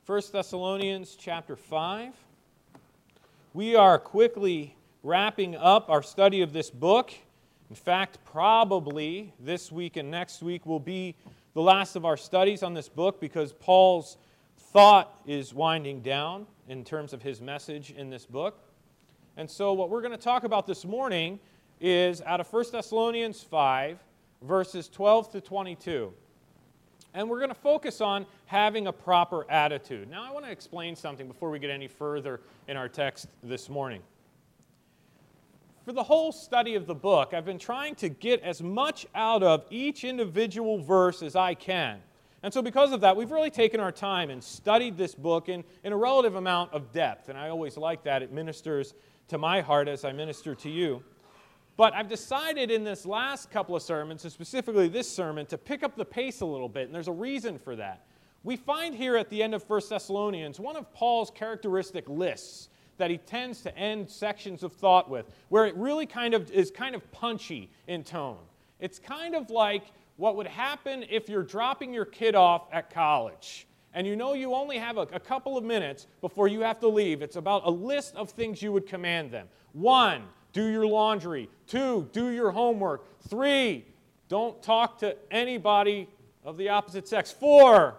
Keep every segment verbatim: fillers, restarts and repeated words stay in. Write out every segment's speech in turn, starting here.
First Thessalonians chapter five. We are quickly wrapping up our study of this book. In fact, probably this week and next week will be the last of our studies on this book because Paul's thought is winding down in terms of his message in this book. And so what we're going to talk about this morning is out of First Thessalonians five, verses twelve to twenty-two. And we're going to focus on having a proper attitude. Now, I want to explain something before we get any further in our text this morning. For the whole study of the book, I've been trying to get as much out of each individual verse as I can. And so because of that, we've really taken our time and studied this book in, in a relative amount of depth. And I always like that. It ministers to my heart as I minister to you. But I've decided in this last couple of sermons, and specifically this sermon, to pick up the pace a little bit, and there's a reason for that. We find here at the end of First Thessalonians one of Paul's characteristic lists that he tends to end sections of thought with, where it really kind of is kind of punchy in tone. It's kind of like what would happen if you're dropping your kid off at college, and you know you only have a, a couple of minutes before you have to leave. It's about a list of things you would command them. One, do your laundry. Two, do your homework. Three, don't talk to anybody of the opposite sex. Four,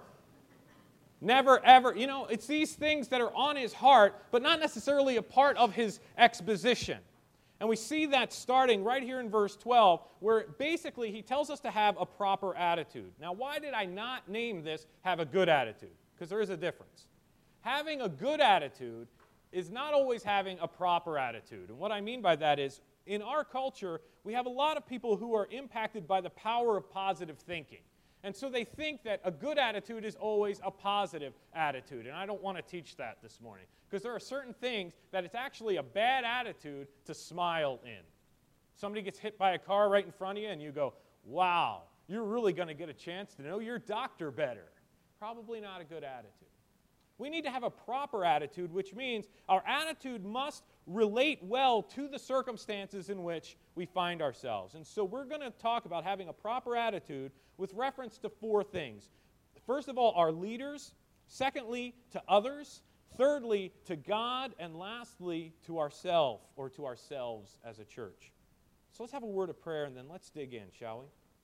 never ever, you know, it's these things that are on his heart, but not necessarily a part of his exposition. And we see that starting right here in verse twelve, where basically he tells us to have a proper attitude. Now, why did I not name this have a good attitude? Because there is a difference. Having a good attitude is not always having a proper attitude. And what I mean by that is, in our culture, we have a lot of people who are impacted by the power of positive thinking. And so they think that a good attitude is always a positive attitude. And I don't want to teach that this morning. Because there are certain things that it's actually a bad attitude to smile in. Somebody gets hit by a car right in front of you and you go, wow, you're really going to get a chance to know your doctor better. Probably not a good attitude. We need to have a proper attitude, which means our attitude must relate well to the circumstances in which we find ourselves. And so we're going to talk about having a proper attitude with reference to four things. First of all, our leaders. Secondly, to others. Thirdly, to God. And lastly, to ourselves, or to ourselves as a church. So let's have a word of prayer and then let's dig in, shall we?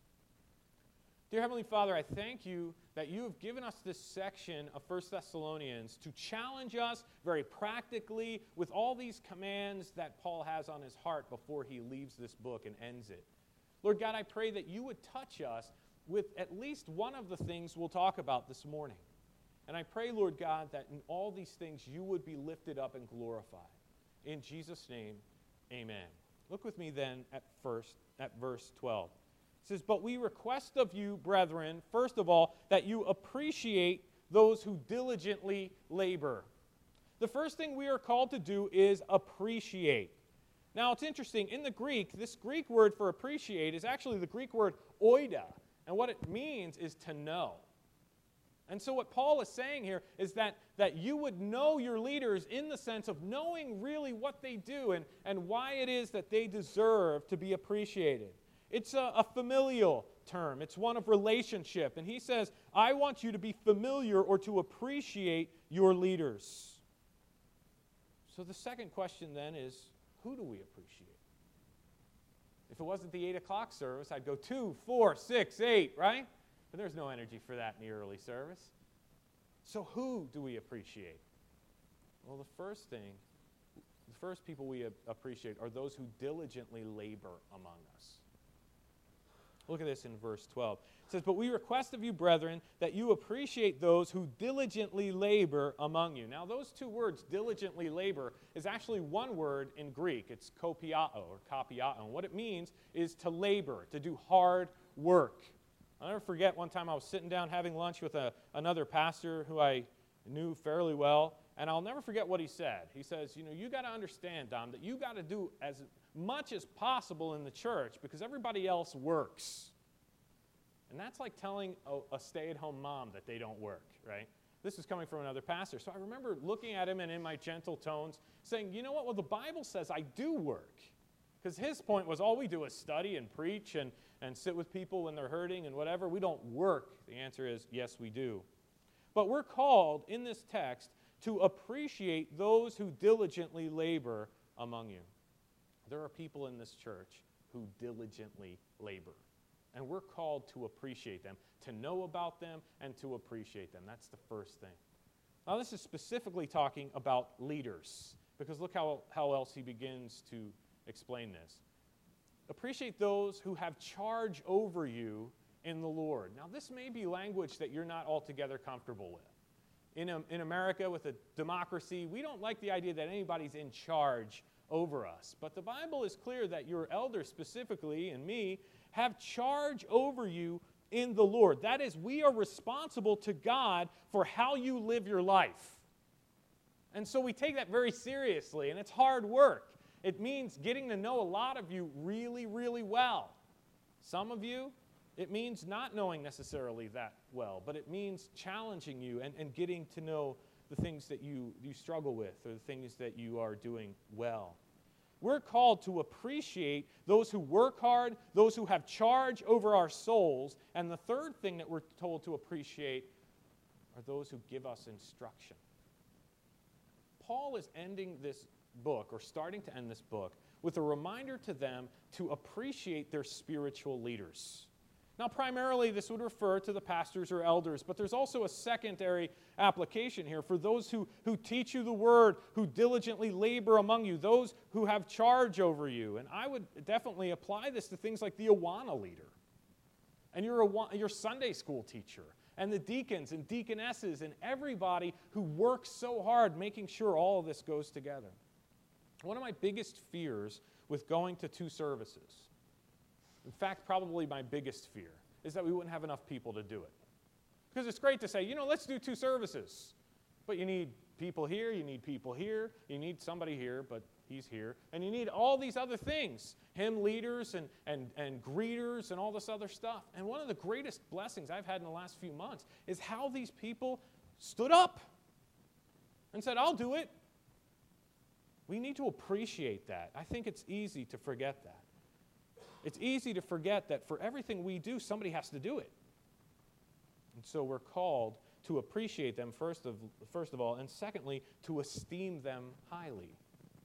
Dear Heavenly Father, I thank you that you have given us this section of First Thessalonians to challenge us very practically with all these commands that Paul has on his heart before he leaves this book and ends it. Lord God, I pray that you would touch us with at least one of the things we'll talk about this morning. And I pray, Lord God, that in all these things you would be lifted up and glorified. In Jesus' name, amen. Look with me then at first at verse twelve. It says, but we request of you, brethren, first of all, that you appreciate those who diligently labor. The first thing we are called to do is appreciate. Now, it's interesting. In the Greek, this Greek word for appreciate is actually the Greek word oida. And what it means is to know. And so what Paul is saying here is that, that you would know your leaders in the sense of knowing really what they do and, and why it is that they deserve to be appreciated. It's a, a familial term. It's one of relationship. And he says, I want you to be familiar or to appreciate your leaders. So the second question then is, who do we appreciate? If it wasn't the eight o'clock service, I'd go two, four, six, eight, right? But there's no energy for that in the early service. So who do we appreciate? Well, the first thing, the first people we appreciate are those who diligently labor among us. Look at this in verse twelve. It says, but we request of you, brethren, that you appreciate those who diligently labor among you. Now, those two words, diligently labor, is actually one word in Greek. It's kopiao or kopiao. And what it means is to labor, to do hard work. I'll never forget one time I was sitting down having lunch with a, another pastor who I knew fairly well, and I'll never forget what he said. He says, you know, you got to understand, Dom, that you got to do as much as possible in the church because everybody else works. And that's like telling a, a stay-at-home mom that they don't work, right? This is coming from another pastor. So I remember looking at him and in my gentle tones saying, you know what, well, the Bible says I do work. Because his point was all we do is study and preach and, and sit with people when they're hurting and whatever. We don't work. The answer is yes, we do. But we're called in this text to appreciate those who diligently labor among you. There are people in this church who diligently labor. And we're called to appreciate them, to know about them, and to appreciate them. That's the first thing. Now, this is specifically talking about leaders, because look how, how else he begins to explain this. Appreciate those who have charge over you in the Lord. Now, this may be language that you're not altogether comfortable with. In, a, in America, with a democracy, we don't like the idea that anybody's in charge over us. But the Bible is clear that your elders specifically, and me, have charge over you in the Lord. That is, we are responsible to God for how you live your life. And so we take that very seriously, and it's hard work. It means getting to know a lot of you really, really well. Some of you, it means not knowing necessarily that well, but it means challenging you and, and getting to know the things that you, you struggle with or the things that you are doing well. We're called to appreciate those who work hard, those who have charge over our souls, and the third thing that we're told to appreciate are those who give us instruction. Paul is ending this book, or starting to end this book, with a reminder to them to appreciate their spiritual leaders. Now, primarily, this would refer to the pastors or elders, but there's also a secondary application here for those who, who teach you the word, who diligently labor among you, those who have charge over you. And I would definitely apply this to things like the Awana leader, and your, your Sunday school teacher, and the deacons and deaconesses, and everybody who works so hard making sure all of this goes together. One of my biggest fears with going to two services, in fact, probably my biggest fear, is that we wouldn't have enough people to do it. Because it's great to say, you know, let's do two services. But you need people here, you need people here, you need somebody here, but he's here. And you need all these other things, hymn leaders and, and, and greeters and all this other stuff. And one of the greatest blessings I've had in the last few months is how these people stood up and said, I'll do it. We need to appreciate that. I think it's easy to forget that. It's easy to forget that for everything we do, somebody has to do it. And so we're called to appreciate them, first of, first of all, and secondly, to esteem them highly.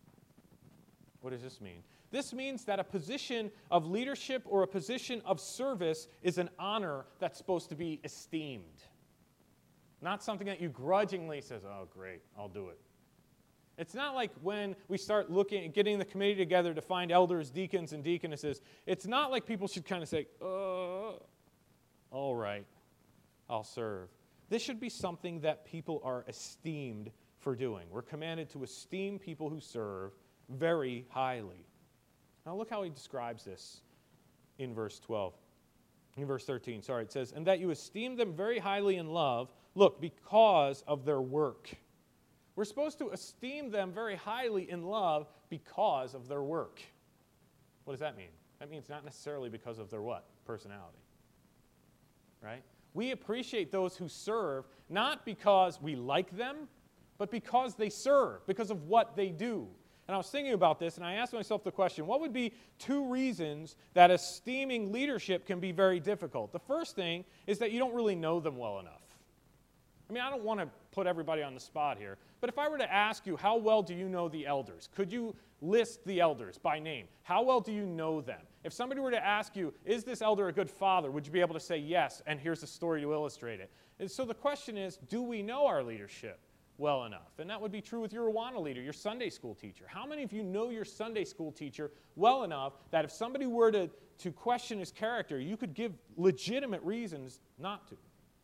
What does this mean? This means that a position of leadership or a position of service is an honor that's supposed to be esteemed. Not something that you grudgingly says, oh, great, I'll do it. It's not like when we start looking, getting the committee together to find elders, deacons, and deaconesses. It's not like people should kind of say, uh, all right, I'll serve. This should be something that people are esteemed for doing. We're commanded to esteem people who serve very highly. Now look how he describes this in verse twelve. In verse thirteen, sorry, it says, and that you esteem them very highly in love, look, because of their work. We're supposed to esteem them very highly in love because of their work. What does that mean? That means not necessarily because of their what? Personality. Right? We appreciate those who serve not because we like them, but because they serve, because of what they do. And I was thinking about this, and I asked myself the question, what would be two reasons that esteeming leadership can be very difficult? The first thing is that you don't really know them well enough. I mean, I don't want to put everybody on the spot here, but if I were to ask you, how well do you know the elders? Could you list the elders by name? How well do you know them? If somebody were to ask you, is this elder a good father, would you be able to say yes, and here's a story to illustrate it? And so the question is, do we know our leadership well enough? And that would be true with your Awana leader, your Sunday school teacher. How many of you know your Sunday school teacher well enough that if somebody were to, to question his character, you could give legitimate reasons not to?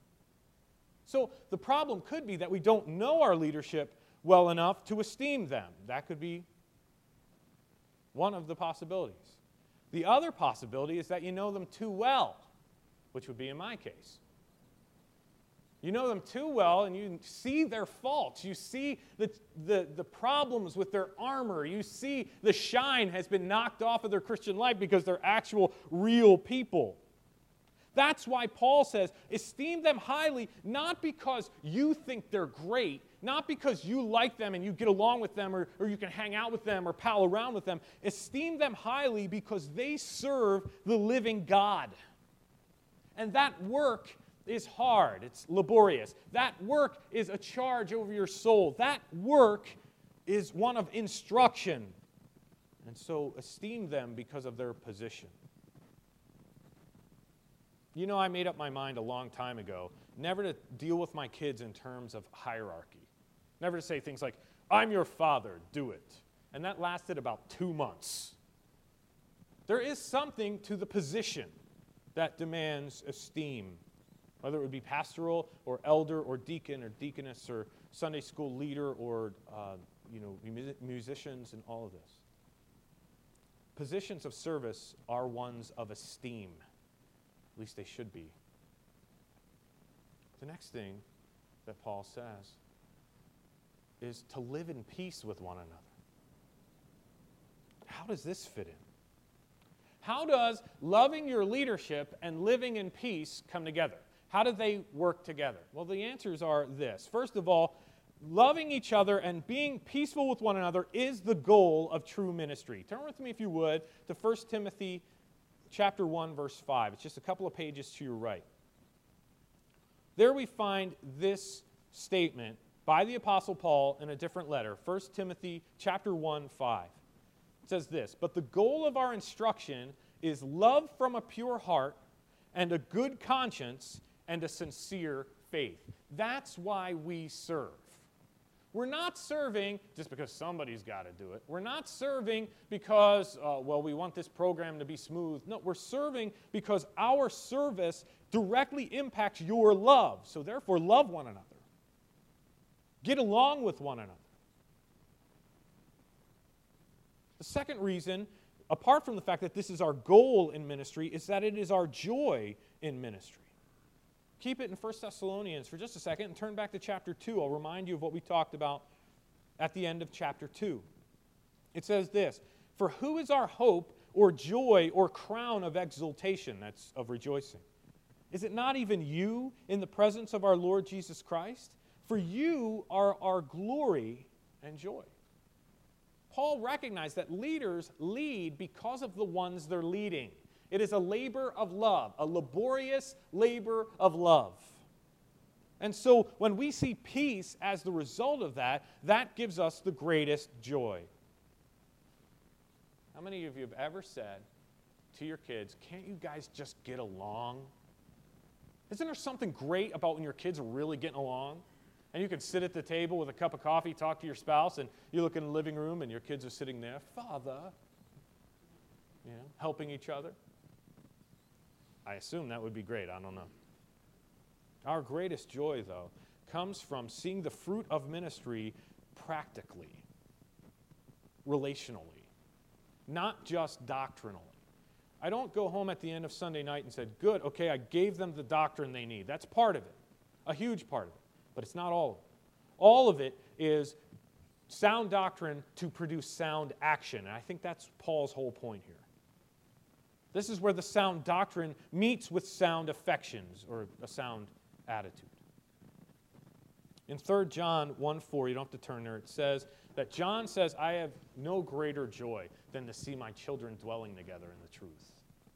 So the problem could be that we don't know our leadership well enough to esteem them. That could be one of the possibilities. The other possibility is that you know them too well, which would be in my case. You know them too well, and you see their faults. You see the, the, the problems with their armor. You see the shine has been knocked off of their Christian life because they're actual, real people. That's why Paul says, esteem them highly, not because you think they're great, not because you like them and you get along with them or, or you can hang out with them or pal around with them. Esteem them highly because they serve the living God. And that work is hard. It's laborious. That work is a charge over your soul. That work is one of instruction. And so esteem them because of their position. You know, I made up my mind a long time ago never to deal with my kids in terms of hierarchy. Never to say things like, I'm your father, do it. And that lasted about two months. There is something to the position that demands esteem, whether it would be pastoral or elder or deacon or deaconess or Sunday school leader or uh, you know, musicians and all of this. Positions of service are ones of esteem. At least they should be. The next thing that Paul says is to live in peace with one another. How does this fit in? How does loving your leadership and living in peace come together? How do they work together? Well, the answers are this. First of all, loving each other and being peaceful with one another is the goal of true ministry. Turn with me, if you would, to First Timothy chapter one, verse five. It's just a couple of pages to your right. There we find this statement by the Apostle Paul in a different letter, First Timothy chapter one, five. It says this, but the goal of our instruction is love from a pure heart and a good conscience and a sincere faith. That's why we serve. We're not serving just because somebody's got to do it. We're not serving because, uh, well, we want this program to be smooth. No, we're serving because our service directly impacts your love. So therefore, love one another. Get along with one another. The second reason, apart from the fact that this is our goal in ministry, is that it is our joy in ministry. Keep it in First Thessalonians for just a second and turn back to chapter two. I'll remind you of what we talked about at the end of chapter two. It says this, for who is our hope or joy or crown of exultation, that's of rejoicing? Is it not even you in the presence of our Lord Jesus Christ? For you are our glory and joy. Paul recognized that leaders lead because of the ones they're leading. It is a labor of love, a laborious labor of love. And so when we see peace as the result of that, that gives us the greatest joy. How many of you have ever said to your kids, can't you guys just get along? Isn't there something great about when your kids are really getting along? And you can sit at the table with a cup of coffee, talk to your spouse, and you look in the living room and your kids are sitting there, Father, you know, helping each other. I assume that would be great. I don't know. Our greatest joy, though, comes from seeing the fruit of ministry practically, relationally, not just doctrinally. I don't go home at the end of Sunday night and said, good, okay, I gave them the doctrine they need. That's part of it, a huge part of it. But it's not all of it. All of it is sound doctrine to produce sound action. And I think that's Paul's whole point here. This is where the sound doctrine meets with sound affections or a sound attitude. In Third John one four, you don't have to turn there, it says that John says, I have no greater joy than to see my children dwelling together in the truth.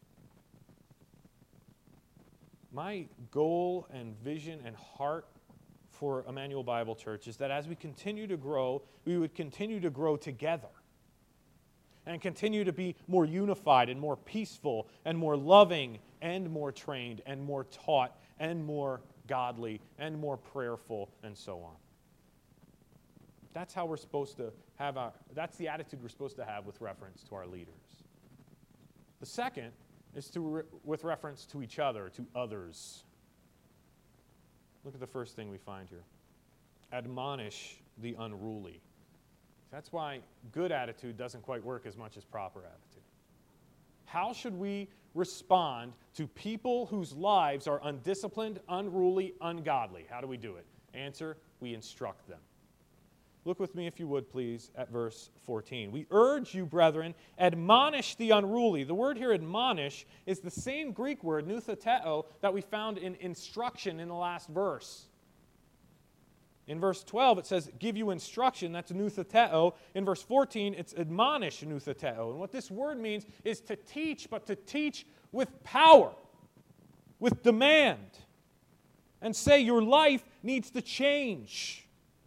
My goal and vision and heart for Emmanuel Bible Church is that as we continue to grow, we would continue to grow together and continue to be more unified and more peaceful and more loving and more trained and more taught and more godly and more prayerful and so on. That's how we're supposed to have our, that's the attitude we're supposed to have with reference to our leaders. The second is to re, with reference to each other, to others. Look at the first thing we find here. Admonish the unruly. That's why good attitude doesn't quite work as much as proper attitude. How should we respond to people whose lives are undisciplined, unruly, ungodly? How do we do it? Answer, we instruct them. Look with me, if you would, please, at verse fourteen. We urge you, brethren, admonish the unruly. The word here, admonish, is the same Greek word, noutheteo, that we found in instruction in the last verse. In verse twelve, it says, give you instruction, that's noutheteo. In verse fourteen, it's admonish, noutheteo. And what this word means is to teach, but to teach with power, with demand. and say your life needs to change.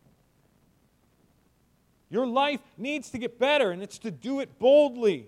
Your life needs to get better, and it's to do it boldly.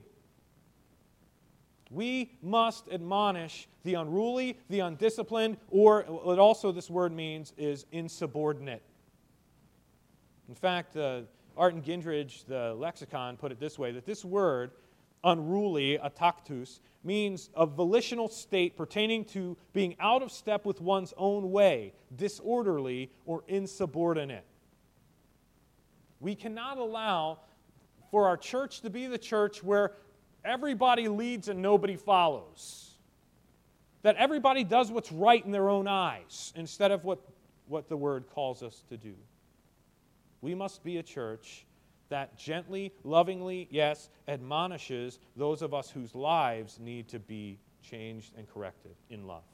We must admonish the unruly, the undisciplined, or what also this word means is insubordinate. In fact, uh, Art and Gindridge, the lexicon, put it this way, that this word, unruly, atactus, means a volitional state pertaining to being out of step with one's own way, disorderly, or insubordinate. We cannot allow for our church to be the church where everybody leads and nobody follows. That everybody does what's right in their own eyes instead of what, what the Word calls us to do. We must be a church that gently, lovingly, yes, admonishes those of us whose lives need to be changed and corrected in love.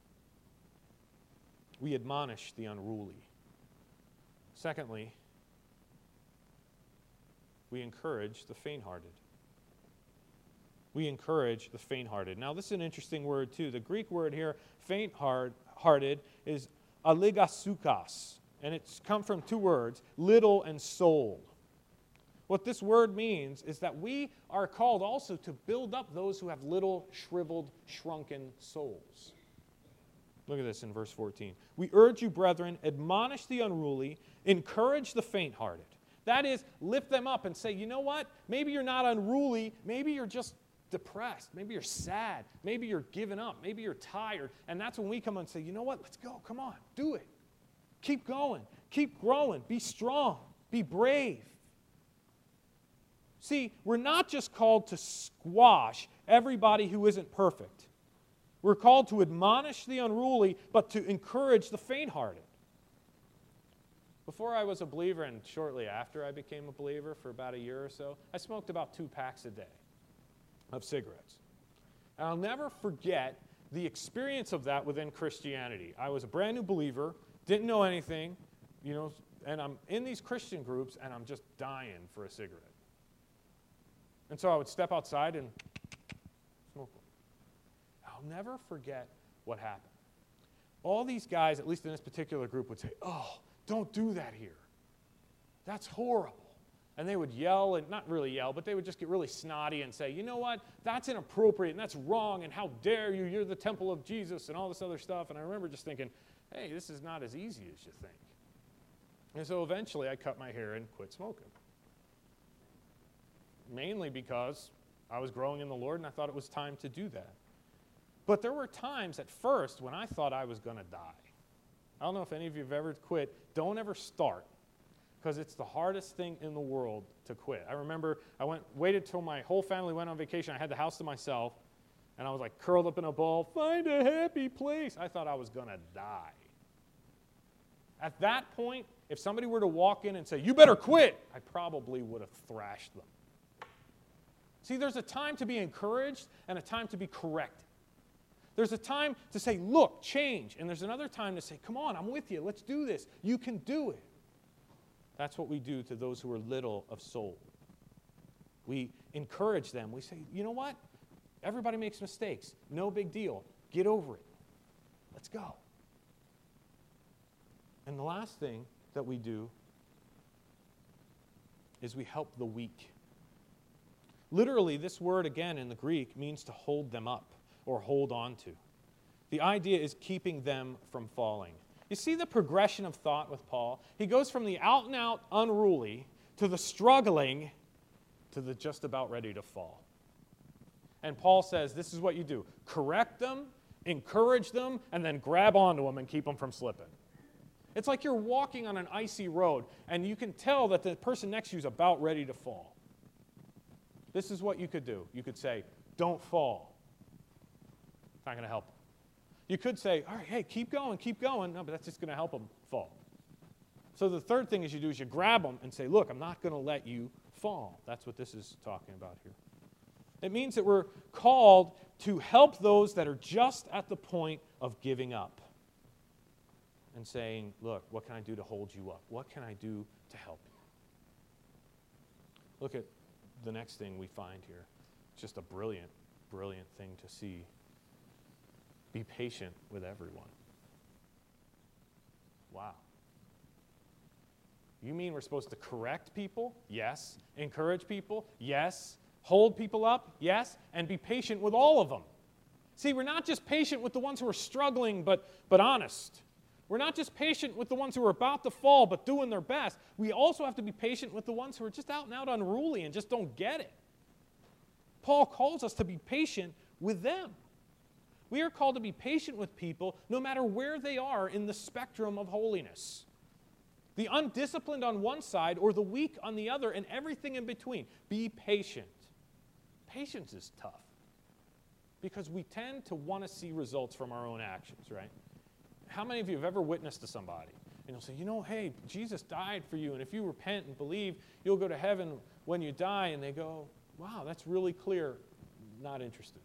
We admonish the unruly. Secondly, we encourage the faint-hearted. We encourage the faint-hearted. Now, this is an interesting word, too. The Greek word here, faint-hearted, is aligasukos, and it's come from two words, little and soul. What this word means is that we are called also to build up those who have little, shriveled, shrunken souls. Look at this in verse fourteen. We urge you, brethren, admonish the unruly, encourage the faint-hearted. That is, lift them up and say, you know what? Maybe you're not unruly. Maybe you're just depressed. Maybe you're sad. Maybe you're giving up. Maybe you're tired. And that's when we come and say, you know what? Let's go. Come on. Do it. Keep going. Keep growing. Be strong. Be brave. See, we're not just called to squash everybody who isn't perfect. We're called to admonish the unruly, but to encourage the faint-hearted. Before I was a believer, and shortly after I became a believer for about a year or so, I smoked about two packs a day of cigarettes. And I'll never forget the experience of that within Christianity. I was a brand new believer, didn't know anything, you know, and I'm in these Christian groups, and I'm just dying for a cigarette. And so I would step outside and smoke one. I'll never forget what happened. All these guys, at least in this particular group, would say, oh, don't do that here. That's horrible. And they would yell, and not really yell, but they would just get really snotty and say, you know what, that's inappropriate, and that's wrong, and how dare you, you're the temple of Jesus, and all this other stuff. And I remember just thinking, hey, this is not as easy as you think. And so eventually I cut my hair and quit smoking. Mainly because I was growing in the Lord, and I thought it was time to do that. But there were times at first when I thought I was going to die. I don't know if any of you have ever quit. Don't ever start, because it's the hardest thing in the world to quit. I remember I went, waited till my whole family went on vacation. I had the house to myself, and I was like curled up in a ball, find a happy place. I thought I was going to die. At that point, if somebody were to walk in and say, you better quit, I probably would have thrashed them. See, there's a time to be encouraged and a time to be corrected. There's a time to say, look, change. And there's another time to say, come on, I'm with you. Let's do this. You can do it. That's what we do to those who are little of soul. We encourage them. We say, you know what? Everybody makes mistakes. No big deal. Get over it. Let's go. And the last thing that we do is we help the weak. Literally, this word again in the Greek means to hold them up or hold on to. The idea is keeping them from falling. You see the progression of thought with Paul? He goes from the out-and-out unruly to the struggling to the just about ready to fall. And Paul says, this is what you do. Correct them, encourage them, and then grab onto them and keep them from slipping. It's like you're walking on an icy road, and you can tell that the person next to you is about ready to fall. This is what you could do. You could say, don't fall. It's not going to help them. You could say, all right, hey, keep going, keep going. No, but that's just going to help them fall. So the third thing is you do is you grab them and say, look, I'm not going to let you fall. That's what this is talking about here. It means that we're called to help those that are just at the point of giving up and saying, look, what can I do to hold you up? What can I do to help you? Look at the next thing we find here. It's just a brilliant, brilliant thing to see. Be patient with everyone. Wow. You mean we're supposed to correct people? Yes. Encourage people? Yes. Hold people up? Yes. And be patient with all of them. See, we're not just patient with the ones who are struggling but, but honest. We're not just patient with the ones who are about to fall but doing their best. We also have to be patient with the ones who are just out and out unruly and just don't get it. Paul calls us to be patient with them. We are called to be patient with people no matter where they are in the spectrum of holiness. The undisciplined on one side or the weak on the other and everything in between. Be patient. Patience is tough because we tend to want to see results from our own actions, right? How many of you have ever witnessed to somebody and you'll say, you know, hey, Jesus died for you, and if you repent and believe, you'll go to heaven when you die, and they go, wow, that's really clear, not interested.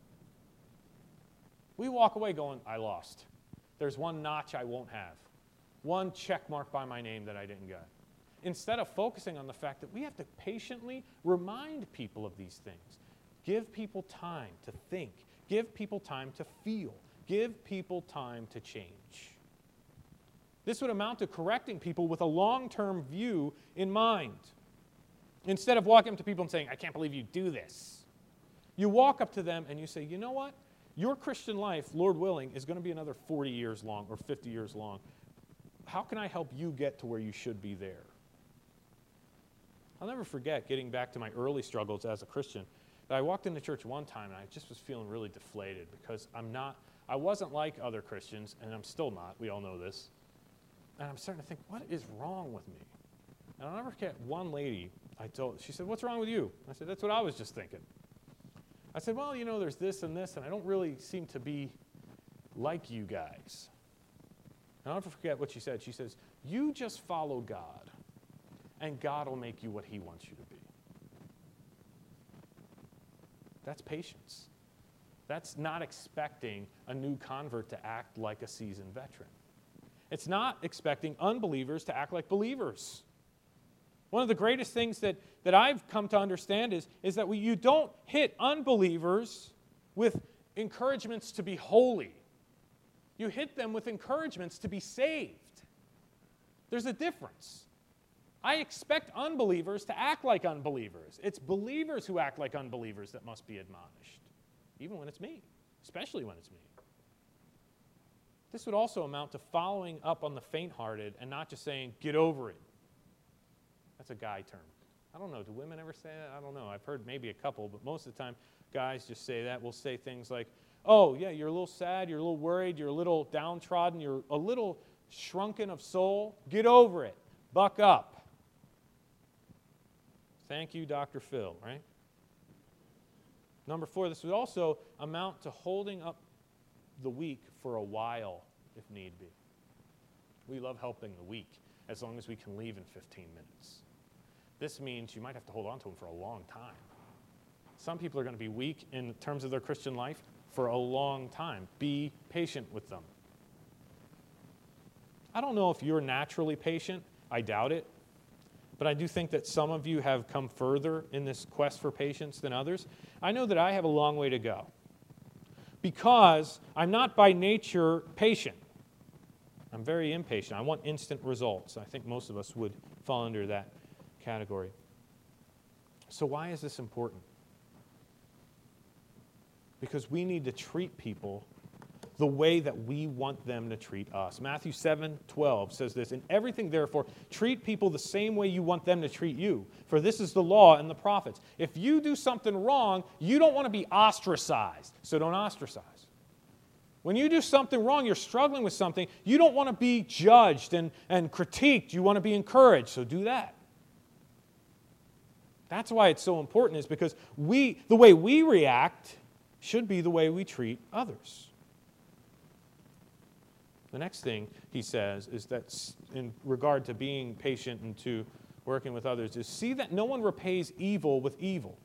We walk away going, I lost. There's one notch I won't have. One check mark by my name that I didn't get. Instead of focusing on the fact that we have to patiently remind people of these things. Give people time to think. Give people time to feel. Give people time to change. This would amount to correcting people with a long-term view in mind. Instead of walking up to people and saying, I can't believe you do this. You walk up to them and you say, you know what? Your Christian life, Lord willing, is going to be another forty years long or fifty years long. How can I help you get to where you should be there? I'll never forget getting back to my early struggles as a Christian. I walked into church one time and I just was feeling really deflated because I'm not, I wasn't like other Christians, and I'm still not. We all know this. And I'm starting to think, what is wrong with me? And I'll never forget one lady, I told, she said, what's wrong with you? I said, that's what I was just thinking. I said, well, you know, there's this and this, and I don't really seem to be like you guys. And I'll never forget what she said. She says, you just follow God, and God will make you what he wants you to be. That's patience. That's not expecting a new convert to act like a seasoned veteran. It's not expecting unbelievers to act like believers. One of the greatest things that, that I've come to understand is, is that we, you don't hit unbelievers with encouragements to be holy. You hit them with encouragements to be saved. There's a difference. I expect unbelievers to act like unbelievers. It's believers who act like unbelievers that must be admonished, even when it's me, especially when it's me. This would also amount to following up on the faint-hearted and not just saying, get over it. That's a guy term. I don't know, do women ever say that? I don't know. I've heard maybe a couple, but most of the time, guys just say that. We'll say things like, oh, yeah, you're a little sad, you're a little worried, you're a little downtrodden, you're a little shrunken of soul. Get over it. Buck up. Thank you, Doctor Phil, right? Number four, this would also amount to holding up the weak for a while, if need be. We love helping the weak, as long as we can leave in fifteen minutes. This means you might have to hold on to them for a long time. Some people are going to be weak in terms of their Christian life for a long time. Be patient with them. I don't know if you're naturally patient. I doubt it. But I do think that some of you have come further in this quest for patience than others. I know that I have a long way to go because I'm not by nature patient. I'm very impatient. I want instant results. I think most of us would fall under that category. So why is this important? Because we need to treat people the way that we want them to treat us. Matthew seven twelve says this, in everything, therefore, treat people the same way you want them to treat you. For this is the law and the prophets. If you do something wrong, you don't want to be ostracized, so don't ostracize. When you do something wrong, you're struggling with something, you don't want to be judged and, and critiqued. You want to be encouraged, so do that. That's why it's so important, is because we, the way we react should be the way we treat others. The next thing he says is that in regard to being patient and to working with others is see that no one repays evil with evil,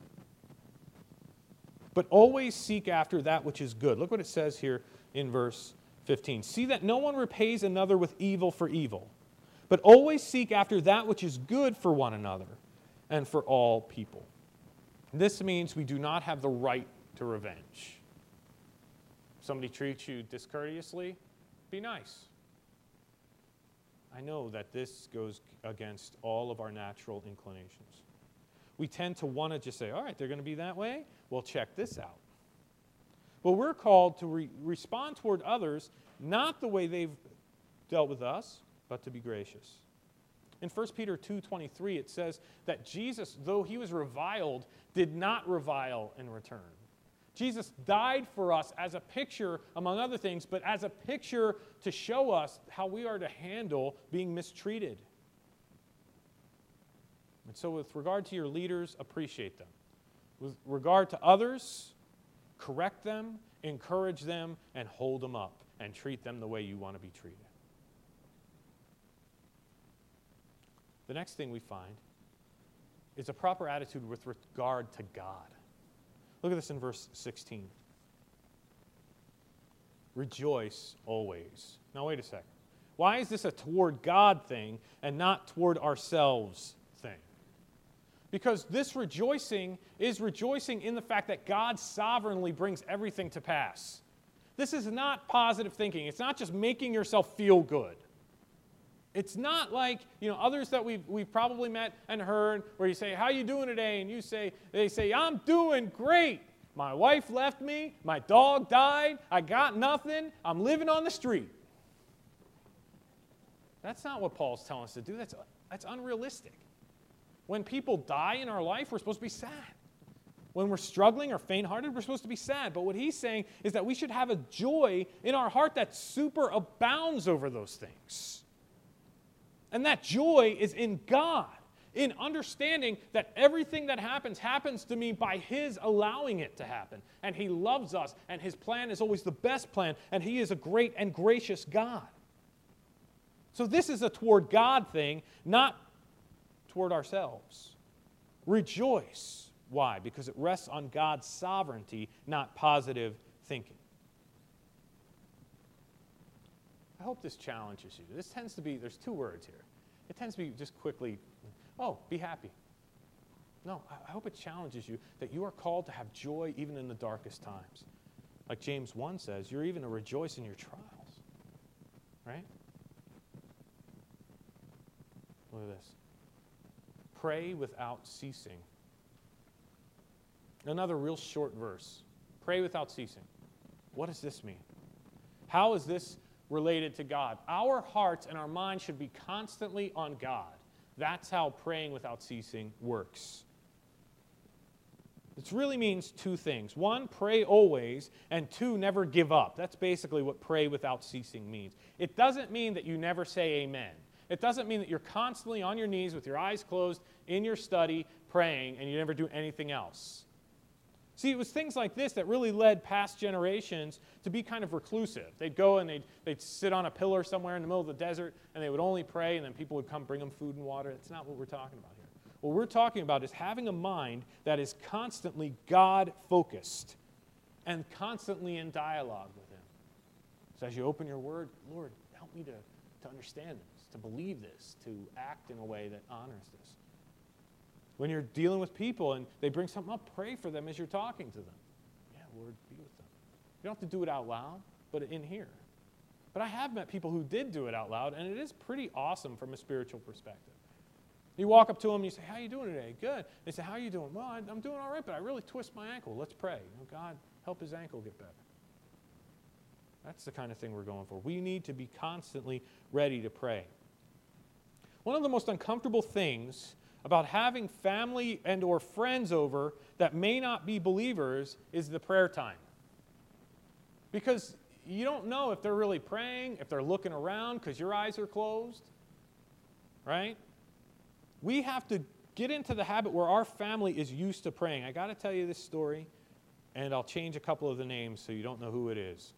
but always seek after that which is good. Look what it says here in verse fifteen. See that no one repays another with evil for evil, but always seek after that which is good for one another and for all people. This means we do not have the right to revenge. If somebody treats you discourteously, be nice. I know that this goes against all of our natural inclinations. We tend to want to just say, all right, they're going to be that way? Well, check this out. But we're called to re- respond toward others not the way they've dealt with us, but to be gracious. In First Peter two twenty-three, it says that Jesus, though he was reviled, did not revile in return. Jesus died for us as a picture, among other things, but as a picture to show us how we are to handle being mistreated. And so with regard to your leaders, appreciate them. With regard to others, correct them, encourage them, and hold them up, and treat them the way you want to be treated. The next thing we find is a proper attitude with regard to God. Look at this in verse sixteen. Rejoice always. Now wait a second. Why is this a toward God thing and not toward ourselves thing? Because this rejoicing is rejoicing in the fact that God sovereignly brings everything to pass. This is not positive thinking. It's not just making yourself feel good. It's not like, you know, others that we've, we've probably met and heard where you say, how you doing today? And you say, they say, I'm doing great. My wife left me. My dog died. I got nothing. I'm living on the street. That's not what Paul's telling us to do. That's, that's unrealistic. When people die in our life, we're supposed to be sad. When we're struggling or faint-hearted, we're supposed to be sad. But what he's saying is that we should have a joy in our heart that super abounds over those things. And that joy is in God, in understanding that everything that happens, happens to me by His allowing it to happen. And He loves us, and His plan is always the best plan, and He is a great and gracious God. So this is a toward God thing, not toward ourselves. Rejoice. Why? Because it rests on God's sovereignty, not positive thinking. I hope this challenges you. This tends to be, there's two words here. It tends to be just quickly, oh, be happy. No, I hope it challenges you that you are called to have joy even in the darkest times. Like James one says, you're even to rejoice in your trials. Right? Look at this. Pray without ceasing. Another real short verse. Pray without ceasing. What does this mean? How is this related to God? Our hearts and our minds should be constantly on God. That's how praying without ceasing works. This really means two things. One, pray always, and two, never give up. That's basically what pray without ceasing means. It doesn't mean that you never say amen. It doesn't mean that you're constantly on your knees with your eyes closed in your study praying and you never do anything else. See, it was things like this that really led past generations to be kind of reclusive. They'd go and they'd, they'd sit on a pillar somewhere in the middle of the desert, and they would only pray, and then people would come bring them food and water. That's not what we're talking about here. What we're talking about is having a mind that is constantly God-focused and constantly in dialogue with Him. So as you open your Word, Lord, help me to, to understand this, to believe this, to act in a way that honors this. When you're dealing with people and they bring something up, pray for them as you're talking to them. Yeah, Lord, be with them. You don't have to do it out loud, but in here. But I have met people who did do it out loud, and it is pretty awesome from a spiritual perspective. You walk up to them and you say, how are you doing today? Good. They say, how are you doing? Well, I'm doing all right, but I really twist my ankle. Let's pray. You know, God, help his ankle get better. That's the kind of thing we're going for. We need to be constantly ready to pray. One of the most uncomfortable things about having family and or friends over that may not be believers is the prayer time. Because you don't know if they're really praying, if they're looking around because your eyes are closed, right? We have to get into the habit where our family is used to praying. I got to tell you this story, and I'll change a couple of the names so you don't know who it is.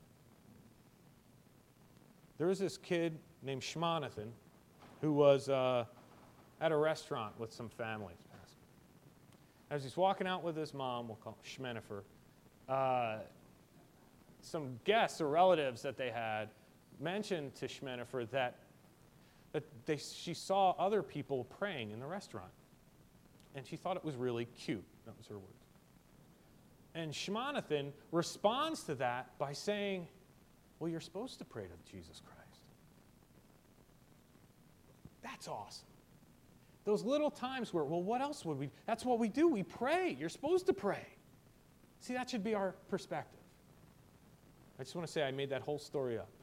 There was this kid named Shmonathan who was uh, at a restaurant with some families. As he's walking out with his mom, we'll call him Shmenifer, uh, some guests or relatives that they had mentioned to Shmenifer that, that they, she saw other people praying in the restaurant. And she thought it was really cute. That was her words. And Shmonathan responds to that by saying, well, you're supposed to pray to Jesus Christ. That's awesome. Those little times where, well, what else would we, that's what we do. We pray. You're supposed to pray. See, that should be our perspective. I just want to say I made that whole story up.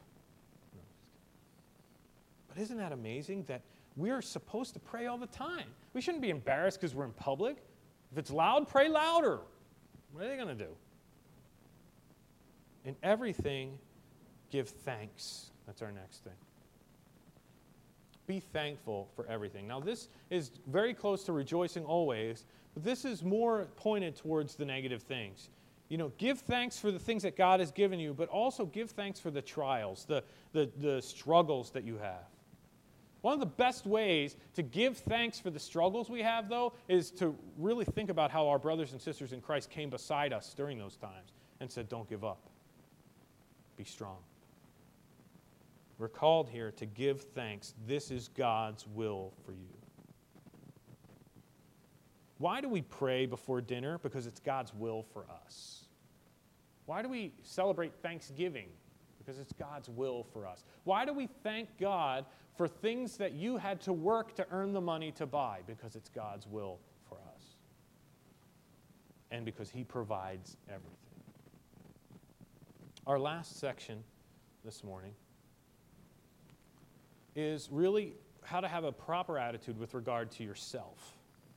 But isn't that amazing that we're supposed to pray all the time? We shouldn't be embarrassed because we're in public. If it's loud, pray louder. What are they going to do? In everything, give thanks. That's our next thing. Be thankful for everything. Now, this is very close to rejoicing always, but this is more pointed towards the negative things. You know, give thanks for the things that God has given you, but also give thanks for the trials, the, the, the struggles that you have. One of the best ways to give thanks for the struggles we have, though, is to really think about how our brothers and sisters in Christ came beside us during those times and said, don't give up. Be strong. We're called here to give thanks. This is God's will for you. Why do we pray before dinner? Because it's God's will for us. Why do we celebrate Thanksgiving? Because it's God's will for us. Why do we thank God for things that you had to work to earn the money to buy? Because it's God's will for us. And because He provides everything. Our last section this morning is really how to have a proper attitude with regard to yourself.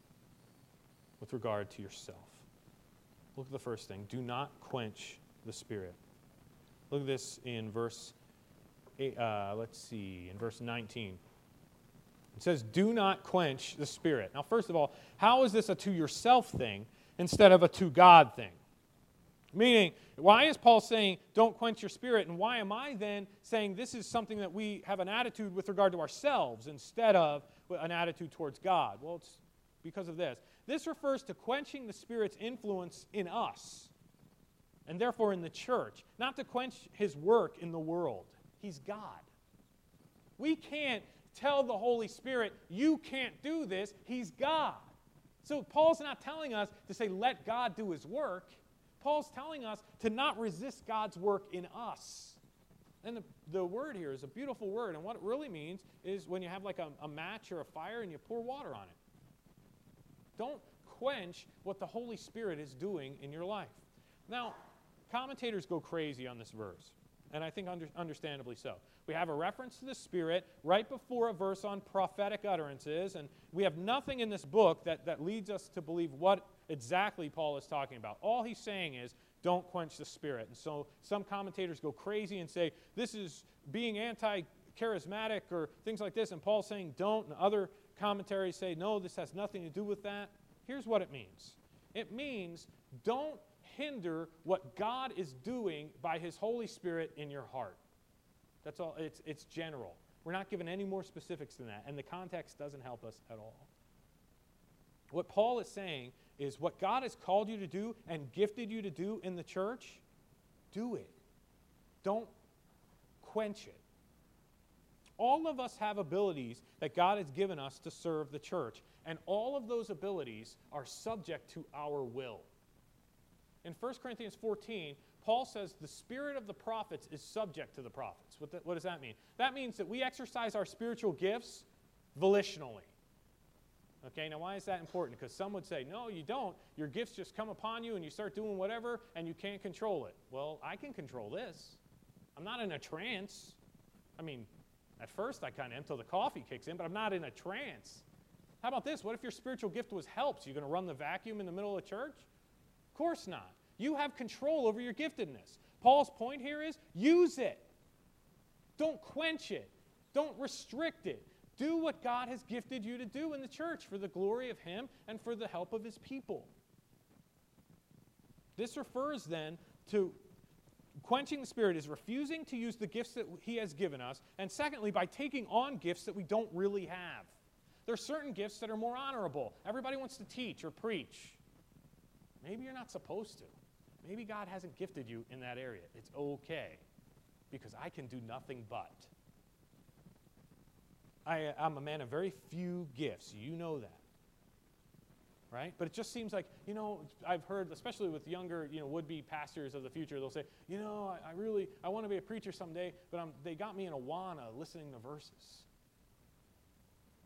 With regard to yourself. Look at the first thing. Do not quench the Spirit. Look at this in verse, eight, uh, let's see, in verse nineteen. It says, do not quench the Spirit. Now, first of all, how is this a to yourself thing instead of a to God thing? Meaning, why is Paul saying, don't quench your spirit, and why am I then saying this is something that we have an attitude with regard to ourselves instead of an attitude towards God? Well, it's because of this. This refers to quenching the Spirit's influence in us, and therefore in the church, not to quench His work in the world. He's God. We can't tell the Holy Spirit, you can't do this. He's God. So Paul's not telling us to say, let God do His work. Paul's telling us to not resist God's work in us. And the, the word here is a beautiful word, and what it really means is when you have like a, a match or a fire and you pour water on it. Don't quench what the Holy Spirit is doing in your life. Now, commentators go crazy on this verse, and I think under, understandably so. We have a reference to the Spirit right before a verse on prophetic utterances, and we have nothing in this book that, that leads us to believe what exactly Paul is talking about. All he's saying is, don't quench the Spirit. And so some commentators go crazy and say, this is being anti-charismatic or things like this, and Paul's saying don't, and other commentaries say, no, this has nothing to do with that. Here's what it means. It means don't hinder what God is doing by His Holy Spirit in your heart. That's all. It's, it's general. We're not given any more specifics than that, and the context doesn't help us at all. What Paul is saying is what God has called you to do and gifted you to do in the church, do it. Don't quench it. All of us have abilities that God has given us to serve the church, and all of those abilities are subject to our will. In First Corinthians fourteen, Paul says the spirit of the prophets is subject to the prophets. What, the, what does that mean? That means that we exercise our spiritual gifts volitionally. Okay, now why is that important? Because some would say, no, you don't. Your gifts just come upon you and you start doing whatever and you can't control it. Well, I can control this. I'm not in a trance. I mean, at first I kind of am until the coffee kicks in, but I'm not in a trance. How about this? What if your spiritual gift was helps? You going to run the vacuum in the middle of church? Of course not. You have control over your giftedness. Paul's point here is use it. Don't quench it. Don't restrict it. Do what God has gifted you to do in the church for the glory of Him and for the help of His people. This refers then to quenching the Spirit is refusing to use the gifts that He has given us, and secondly, by taking on gifts that we don't really have. There are certain gifts that are more honorable. Everybody wants to teach or preach. Maybe you're not supposed to. Maybe God hasn't gifted you in that area. It's okay, because I can do nothing but. I, I'm a man of very few gifts. You know that. Right? But it just seems like, you know, I've heard, especially with younger, you know, would-be pastors of the future, they'll say, you know, I, I really, I want to be a preacher someday, but I'm, they got me in Awana listening to verses.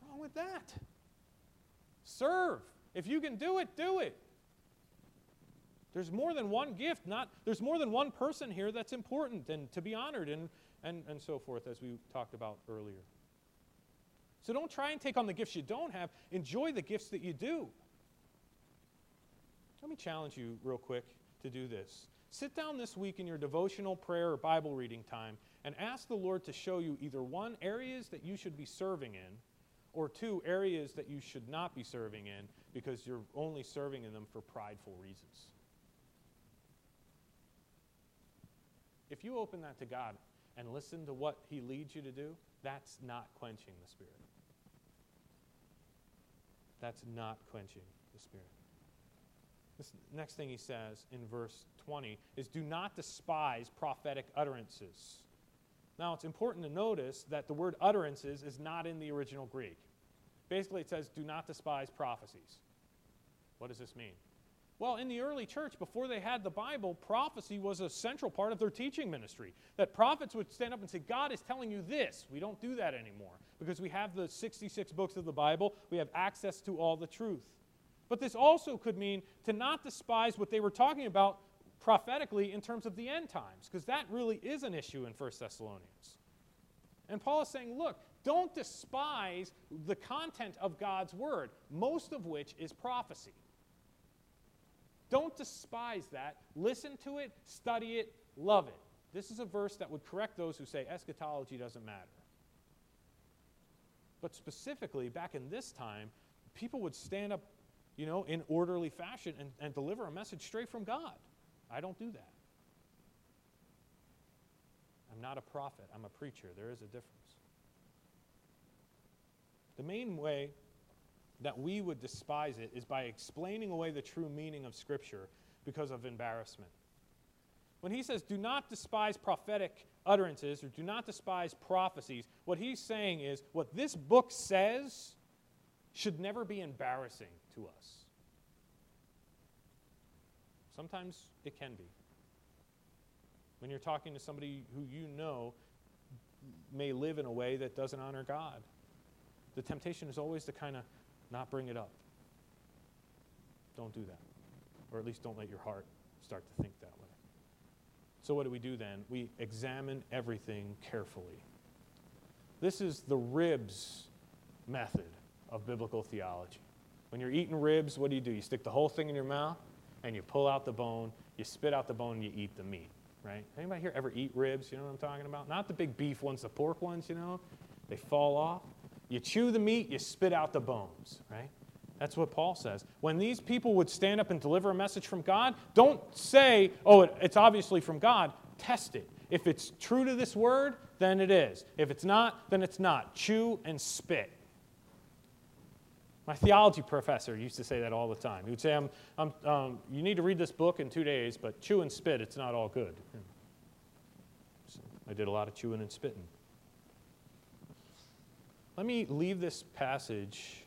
wrong with that? Serve. If you can do it, do it. There's more than one gift. Not there's more than one person here that's important and to be honored and, and, and so forth, as we talked about earlier. So don't try and take on the gifts you don't have. Enjoy the gifts that you do. Let me challenge you real quick to do this. Sit down this week in your devotional prayer or Bible reading time and ask the Lord to show you either one, areas that you should be serving in, or two, areas that you should not be serving in because you're only serving in them for prideful reasons. If you open that to God and listen to what He leads you to do, that's not quenching the Spirit. That's not quenching the Spirit. This next thing he says in verse twenty is, do not despise prophetic utterances. Now, it's important to notice that the word utterances is not in the original Greek. Basically, it says, do not despise prophecies. What does this mean? Well, in the early church, before they had the Bible, prophecy was a central part of their teaching ministry. That prophets would stand up and say, God is telling you this. We don't do that anymore because we have the sixty-six books of the Bible. We have access to all the truth. But this also could mean to not despise what they were talking about prophetically in terms of the end times, because that really is an issue in First Thessalonians. And Paul is saying, look, don't despise the content of God's word, most of which is prophecy. Don't despise that. Listen to it, study it, love it. This is a verse that would correct those who say eschatology doesn't matter. But specifically, back in this time, people would stand up, you know, in orderly fashion and, and deliver a message straight from God. I don't do that. I'm not a prophet. I'm a preacher. There is a difference. The main way that we would despise it is by explaining away the true meaning of Scripture because of embarrassment. When he says, do not despise prophetic utterances or do not despise prophecies, what he's saying is what this book says should never be embarrassing to us. Sometimes it can be. When you're talking to somebody who you know may live in a way that doesn't honor God, the temptation is always to kind of not bring it up. Don't do that. Or at least don't let your heart start to think that way. So what do we do then? We examine everything carefully. This is the ribs method of biblical theology. When you're eating ribs, what do you do? You stick the whole thing in your mouth, and you pull out the bone, you spit out the bone, and you eat the meat, right? Anybody here ever eat ribs? You know what I'm talking about? Not the big beef ones, the pork ones, you know? They fall off. You chew the meat, you spit out the bones, right? That's what Paul says. When these people would stand up and deliver a message from God, don't say, oh, it, it's obviously from God. Test it. If it's true to this word, then it is. If it's not, then it's not. Chew and spit. My theology professor used to say that all the time. He would say, I'm, I'm, um, you need to read this book in two days, but chew and spit, it's not all good. So I did a lot of chewing and spitting. Let me leave this passage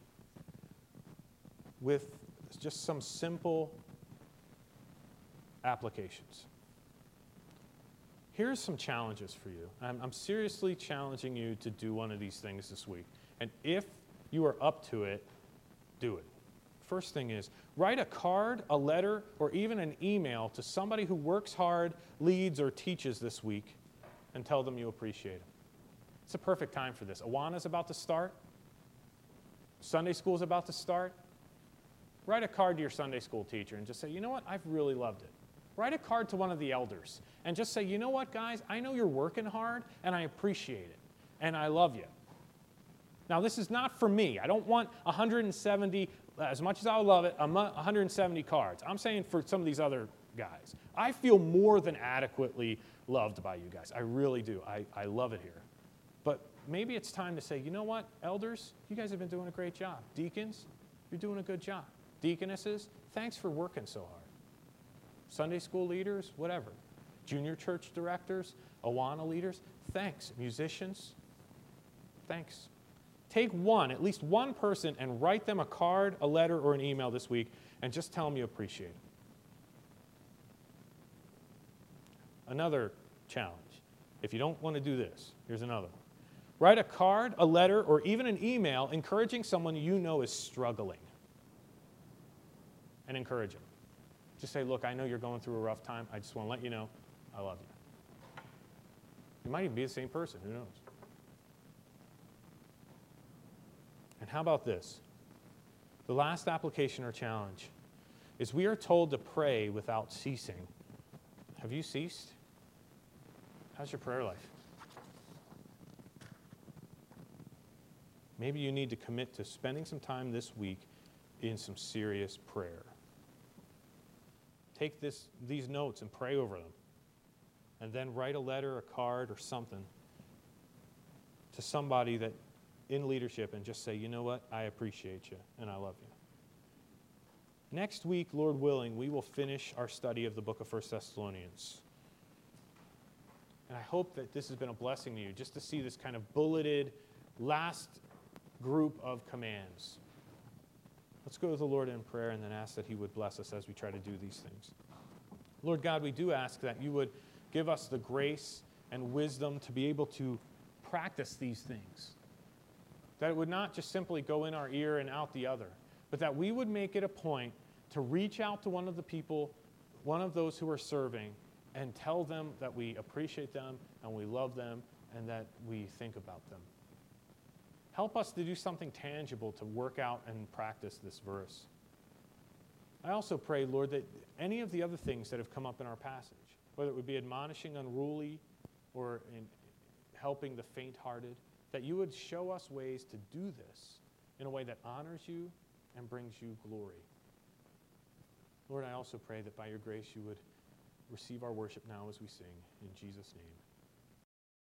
with just some simple applications. Here's some challenges for you. I'm, I'm seriously challenging you to do one of these things this week. And if you are up to it, do it. First thing is, write a card, a letter, or even an email to somebody who works hard, leads, or teaches this week and tell them you appreciate them. It's a perfect time for this. Awana's about to start. Sunday school's about to start. Write a card to your Sunday school teacher and just say, you know what, I've really loved it. Write a card to one of the elders and just say, you know what, guys, I know you're working hard and I appreciate it and I love you. Now, this is not for me. I don't want one hundred seventy, as much as I love it, one hundred seventy cards. I'm saying for some of these other guys. I feel more than adequately loved by you guys. I really do. I, I love it here. But maybe it's time to say, you know what, elders, you guys have been doing a great job. Deacons, you're doing a good job. Deaconesses, thanks for working so hard. Sunday school leaders, whatever. Junior church directors, Awana leaders, thanks. Musicians, thanks. Take one, at least one person, and write them a card, a letter, or an email this week, and just tell them you appreciate it. Another challenge. If you don't want to do this, here's another one. Write a card, a letter, or even an email encouraging someone you know is struggling. And encourage them. Just say, look, I know you're going through a rough time. I just want to let you know I love you. You might even be the same person. Who knows? And how about this? The last application or challenge is we are told to pray without ceasing. Have you ceased? How's your prayer life? Maybe you need to commit to spending some time this week in some serious prayer. Take this, these notes and pray over them. And then write a letter, a card, or something to somebody that in leadership and just say, you know what, I appreciate you and I love you. Next week, Lord willing, we will finish our study of the book of First Thessalonians. And I hope that this has been a blessing to you, just to see this kind of bulleted last group of commands. Let's go to the Lord in prayer and then ask that he would bless us as we try to do these things. Lord God, we do ask that you would give us the grace and wisdom to be able to practice these things. That it would not just simply go in our ear and out the other, but that we would make it a point to reach out to one of the people, one of those who are serving, and tell them that we appreciate them and we love them and that we think about them. Help us to do something tangible to work out and practice this verse. I also pray, Lord, that any of the other things that have come up in our passage, whether it would be admonishing unruly or in helping the faint-hearted, that you would show us ways to do this in a way that honors you and brings you glory. Lord, I also pray that by your grace you would receive our worship now as we sing. In Jesus' name.